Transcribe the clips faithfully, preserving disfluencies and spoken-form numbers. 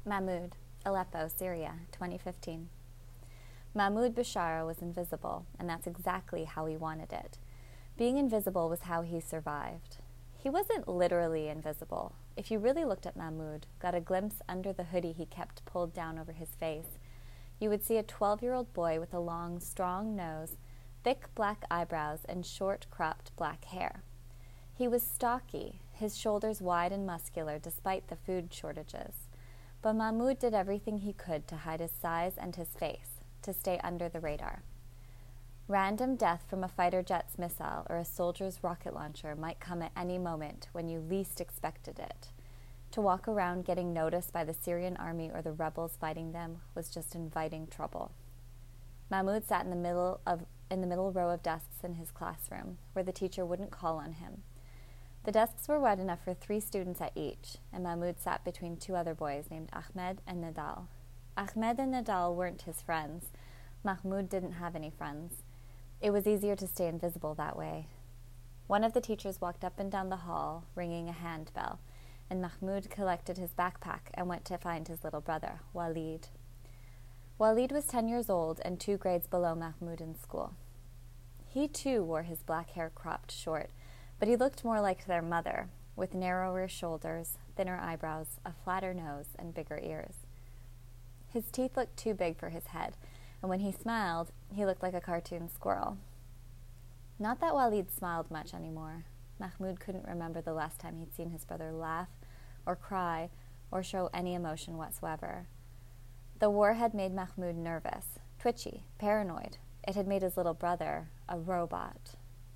Mahmoud, Aleppo, Syria, twenty fifteen. Mahmoud Bishara was invisible, and that's exactly how he wanted it. Being invisible was how he survived. He wasn't literally invisible. If you really looked at Mahmoud, got a glimpse under the hoodie he kept pulled down over his face, you would see a twelve-year-old boy with a long, strong nose, thick black eyebrows, and short, cropped black hair. He was stocky, his shoulders wide and muscular despite the food shortages. But Mahmoud did everything he could to hide his size and his face, to stay under the radar. Random death from a fighter jet's missile or a soldier's rocket launcher might come at any moment when you least expected it. To walk around getting noticed by the Syrian army or the rebels fighting them was just inviting trouble. Mahmoud sat in the middle of in the middle row of desks in his classroom, where the teacher wouldn't call on him. The desks were wide enough for three students at each, and Mahmoud sat between two other boys named Ahmed and Nadal. Ahmed and Nadal weren't his friends. Mahmoud didn't have any friends. It was easier to stay invisible that way. One of the teachers walked up and down the hall, ringing a handbell, and Mahmoud collected his backpack and went to find his little brother, Walid. Walid was ten years old and two grades below Mahmoud in school. He too wore his black hair cropped short, but he looked more like their mother, with narrower shoulders, thinner eyebrows, a flatter nose, and bigger ears. His teeth looked too big for his head, and when he smiled, he looked like a cartoon squirrel. Not that Walid smiled much anymore. Mahmoud couldn't remember the last time he'd seen his brother laugh, or cry, or show any emotion whatsoever. The war had made Mahmoud nervous, twitchy, paranoid. It had made his little brother a robot.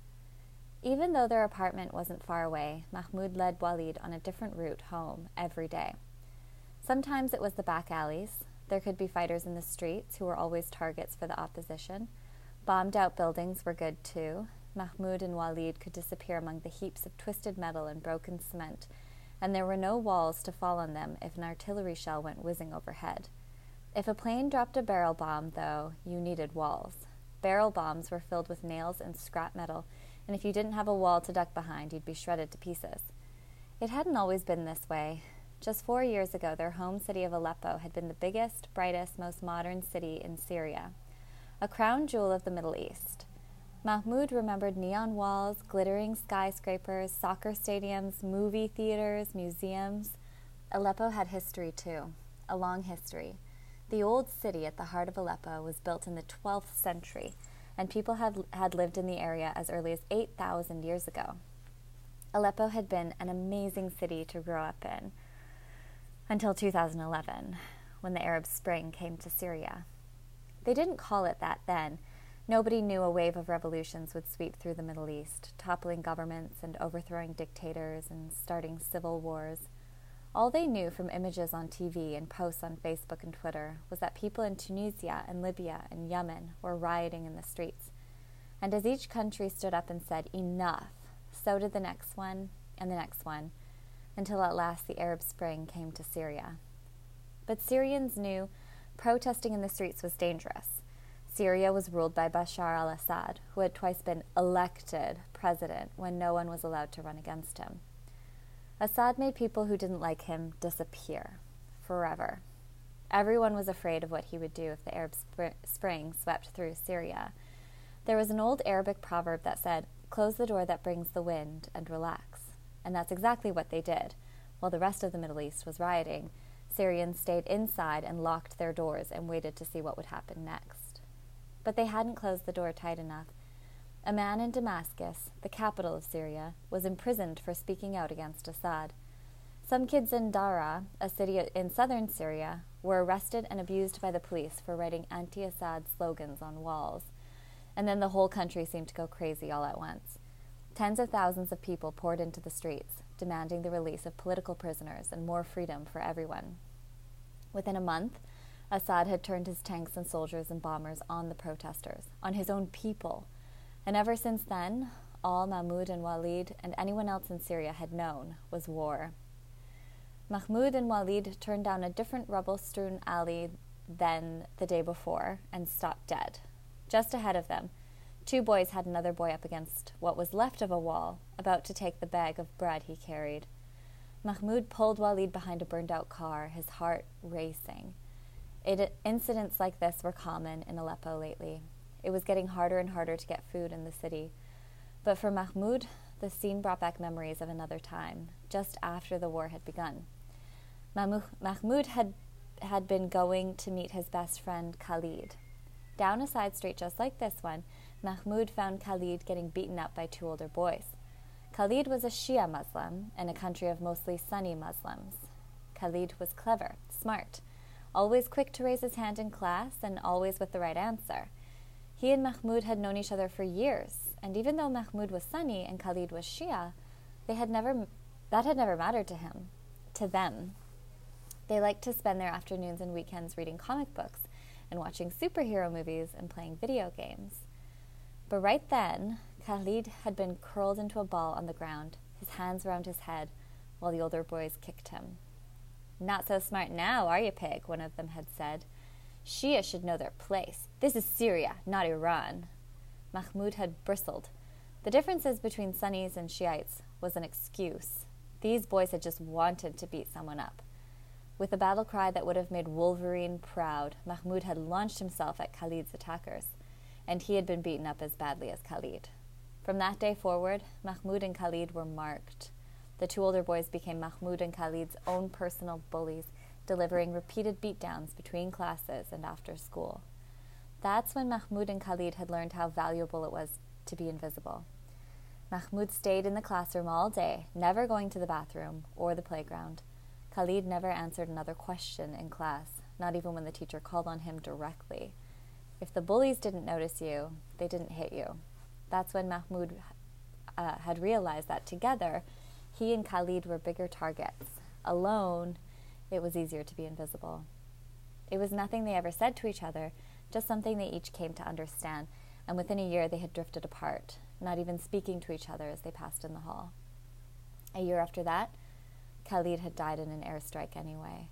Even though their apartment wasn't far away, Mahmoud led Walid on a different route home every day. Sometimes it was the back alleys. There could be fighters in the streets who were always targets for the opposition. Bombed-out buildings were good too. Mahmoud and Walid could disappear among the heaps of twisted metal and broken cement, and there were no walls to fall on them if an artillery shell went whizzing overhead. If a plane dropped a barrel bomb, though, you needed walls. Barrel bombs were filled with nails and scrap metal, and if you didn't have a wall to duck behind, you'd be shredded to pieces. It hadn't always been this way. Just four years ago, their home city of Aleppo had been the biggest, brightest, most modern city in Syria, a crown jewel of the Middle East. Mahmoud remembered neon walls, glittering skyscrapers, soccer stadiums, movie theaters, museums. Aleppo had history too, a long history. The old city at the heart of Aleppo was built in the twelfth century, and people had, had lived in the area as early as eight thousand years ago. Aleppo had been an amazing city to grow up in until two thousand eleven, when the Arab Spring came to Syria. They didn't call it that then. Nobody knew a wave of revolutions would sweep through the Middle East, toppling governments and overthrowing dictators and starting civil wars. All they knew from images on T V and posts on Facebook and Twitter was that people in Tunisia and Libya and Yemen were rioting in the streets. And as each country stood up and said, "Enough," so did the next one and the next one, until at last the Arab Spring came to Syria. But Syrians knew protesting in the streets was dangerous. Syria was ruled by Bashar al-Assad, who had twice been elected president when no one was allowed to run against him. Assad made people who didn't like him disappear forever. Everyone was afraid of what he would do if the Arab spr- Spring swept through Syria. There was an old Arabic proverb that said, "Close the door that brings the wind and relax." And that's exactly what they did. While the rest of the Middle East was rioting, Syrians stayed inside and locked their doors and waited to see what would happen next. But they hadn't closed the door tight enough. A man in Damascus, the capital of Syria, was imprisoned for speaking out against Assad. Some kids in Daraa, a city in southern Syria, were arrested and abused by the police for writing anti-Assad slogans on walls. And then the whole country seemed to go crazy all at once. Tens of thousands of people poured into the streets, demanding the release of political prisoners and more freedom for everyone. Within a month, Assad had turned his tanks and soldiers and bombers on the protesters, on his own people. And ever since then, all Mahmoud and Walid and anyone else in Syria had known was war. Mahmoud and Walid turned down a different rubble-strewn alley than the day before and stopped dead. Just ahead of them, two boys had another boy up against what was left of a wall, about to take the bag of bread he carried. Mahmoud pulled Walid behind a burned-out car, his heart racing. It, incidents like this were common in Aleppo lately. It was getting harder and harder to get food in the city. But for Mahmoud, the scene brought back memories of another time, just after the war had begun. Mahmoud had, had been going to meet his best friend, Khalid. Down a side street just like this one, Mahmoud found Khalid getting beaten up by two older boys. Khalid was a Shia Muslim in a country of mostly Sunni Muslims. Khalid was clever, smart, always quick to raise his hand in class and always with the right answer. He and Mahmoud had known each other for years, and even though Mahmoud was Sunni and Khalid was Shia, they had never, that had never mattered to him, to them. They liked to spend their afternoons and weekends reading comic books and watching superhero movies and playing video games. But right then, Khalid had been curled into a ball on the ground, his hands around his head, while the older boys kicked him. "Not so smart now, are you, pig?" one of them had said. "Shia should know their place. This is Syria, not Iran." Mahmoud had bristled. The differences between Sunnis and Shiites was an excuse. These boys had just wanted to beat someone up. With a battle cry that would have made Wolverine proud, Mahmoud had launched himself at Khalid's attackers, and he had been beaten up as badly as Khalid. From that day forward, Mahmoud and Khalid were marked. The two older boys became Mahmoud and Khalid's own personal bullies, delivering repeated beatdowns between classes and after school. That's when Mahmoud and Khalid had learned how valuable it was to be invisible. Mahmoud stayed in the classroom all day, never going to the bathroom or the playground. Khalid never answered another question in class, not even when the teacher called on him directly. If the bullies didn't notice you, they didn't hit you. That's when Mahmoud uh, had realized that together, he and Khalid were bigger targets. Alone, it was easier to be invisible. It was nothing they ever said to each other, just something they each came to understand, and within a year they had drifted apart, not even speaking to each other as they passed in the hall. A year after that, Khalid had died in an airstrike anyway.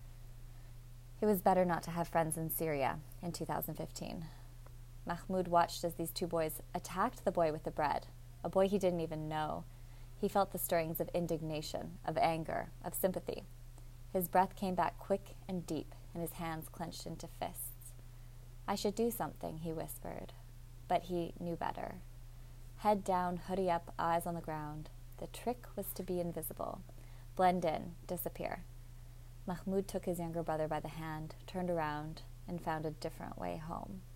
It was better not to have friends in Syria in two thousand fifteen. Mahmoud watched as these two boys attacked the boy with the bread, a boy he didn't even know. He felt the stirrings of indignation, of anger, of sympathy. His breath came back quick and deep, and his hands clenched into fists. "I should do something," he whispered. But he knew better. Head down, hoodie up, eyes on the ground. The trick was to be invisible. Blend in, disappear. Mahmoud took his younger brother by the hand, turned around, and found a different way home.